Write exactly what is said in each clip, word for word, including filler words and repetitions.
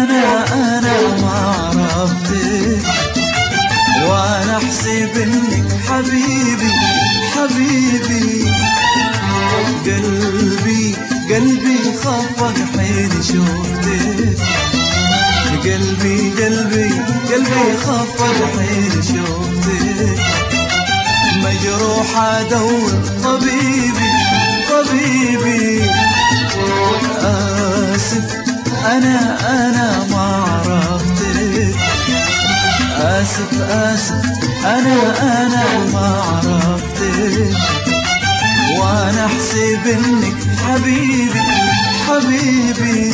أنا أنا ما عرفتك، وأنا أحسب إنك حبيبي حبيبي. قلبي قلبي خفق حين شوفتك، قلبي قلبي قلبي خفق حين شوفتك. مجروح أدور طبيبي طبيبي. آسف أنا أنا ما عرفتك، آسف آسف أنا أنا ما عرفتك، وأنا أحسب إنك حبيبي حبيبي.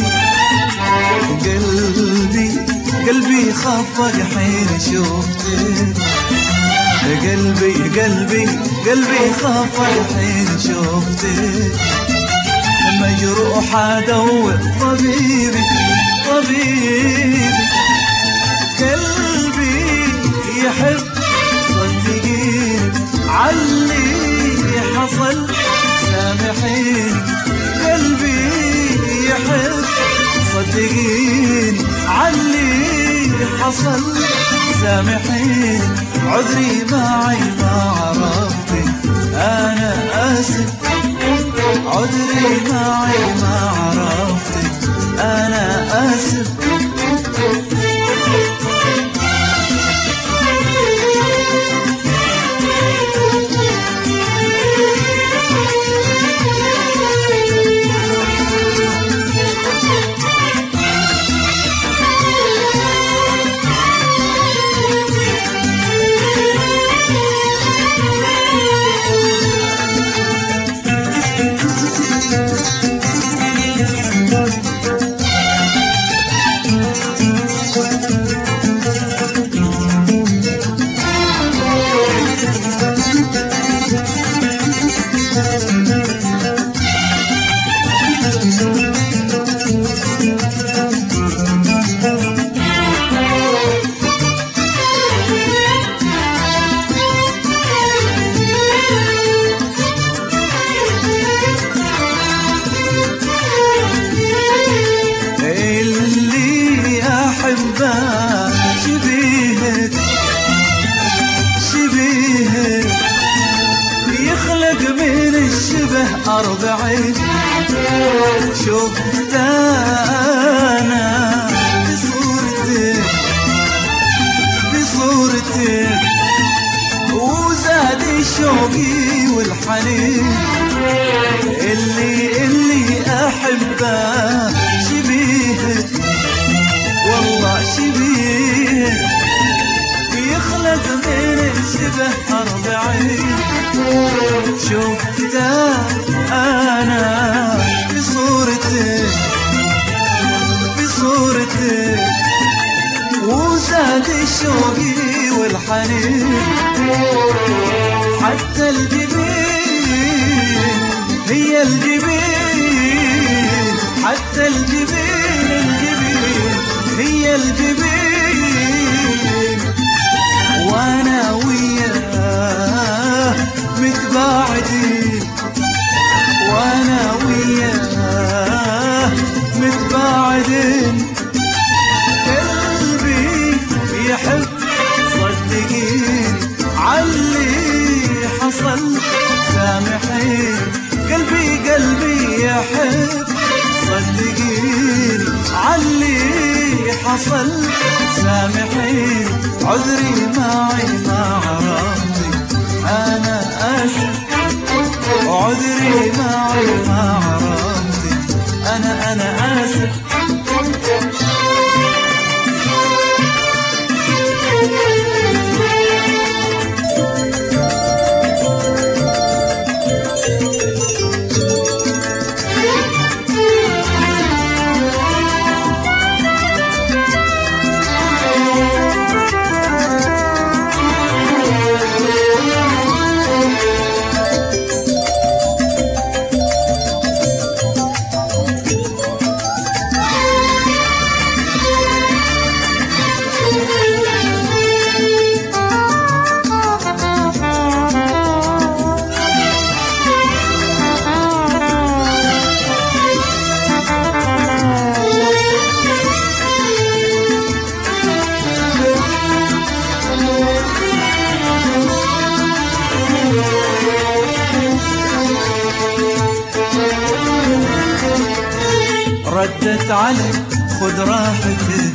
قلبي قلبي خفق حين شوفتك، قلبي قلبي قلبي خفق حين شوفتك. مجروح أدور طبيبي طبيبي. قلبي يحب صدقيني عاللي حصل سامحيني. قلبي يحب صدقيني عاللي حصل سامحيني. عذري معي ما عرفتك، أنا آسف. عذري معي ما عرفتك، أنا آسف. شبيهك شبيهك يخلق من الشبه أربعين. شفت أنا بصورتك بصورتك، وزاد شوقي والحنين. اللي اللي أحبه شبيهك والله شبيهك، يخلق من الشبه أربعين. شفته أنا بصورتك بصورتك، وزاد شوقي والحنين. حتى الجبين هي الجبين، حتى الجبين الجبين هي الجبين. وانا وياه متباعدين، وانا وياه متباعدين. قلبي يحب صدقين عاللي حصل سامحين. قلبي قلبي يحب صدقين عاللي حصل سامحين. عذري معي ما عرفتك، أنا آسف. عذري معي ما عرفتك، أنا أنا آسف. ردت علي خذ راحتك،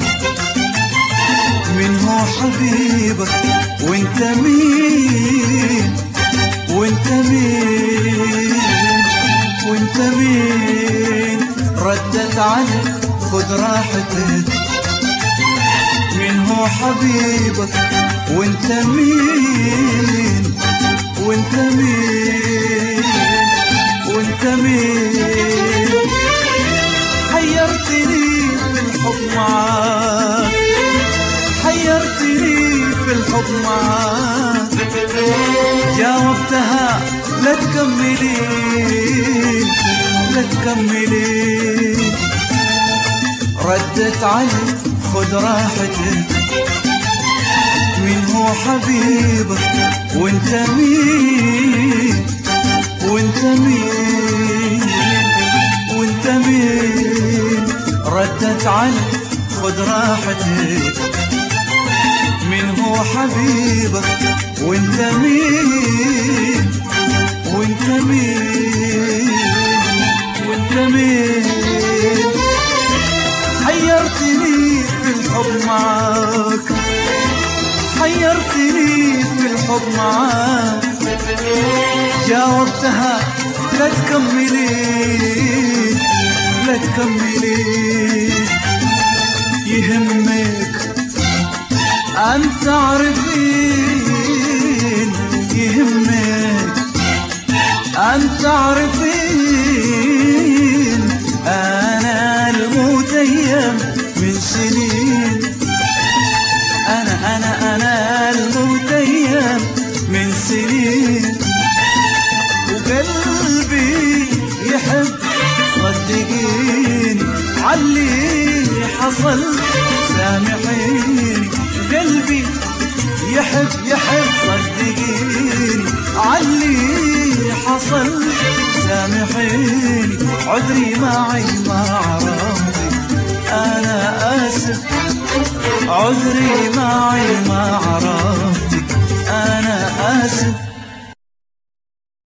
من هو حبيبك وانت مين، وانت مين، وانت مين. ردت علي خذ راحتك، من هو حبيبك وانت مين، وانت مين، وانت مين. حيرتني في الحب معاك، حيرتني في الحب معاك. جاوبتها لا تكملين، لا تكملين. ردت علي خذ راحتك، من هو حبيبك وانت مين، وانت مين، وانت مين. ردت علي خذ راحتك، من هو حبيبك وانت مين، وانت مين، وانت مين. حيرتني في الحب معاك، حيرتني في الحب معاك. جاوبتها لا تكملين، لا تكملين. يهمك أن تعرفين، يهمك أن تعرفين. أنا المتيم من سنين، أنا أنا أنا المتيم من سنين. وقلبي يحب صدقيني علي حصل سامحيني. قلبي يحب يحب صدقيني علي حصل سامحيني. عذري معي ما عرفتك أنا آسف، عذري معي ما عرفتك أنا آسف.